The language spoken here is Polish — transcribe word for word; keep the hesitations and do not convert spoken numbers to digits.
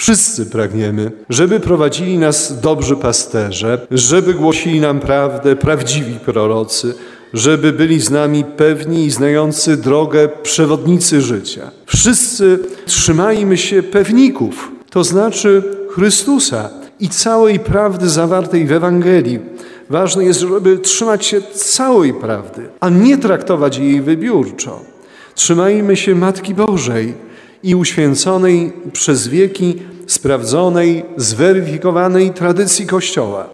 Wszyscy pragniemy, żeby prowadzili nas dobrzy pasterze, żeby głosili nam prawdę prawdziwi prorocy, żeby byli z nami pewni i znający drogę przewodnicy życia. Wszyscy trzymajmy się pewników, to znaczy Chrystusa i całej prawdy zawartej w Ewangelii. Ważne jest, żeby trzymać się całej prawdy, a nie traktować jej wybiórczo. Trzymajmy się Matki Bożej i uświęconej przez wieki, sprawdzonej, zweryfikowanej tradycji Kościoła.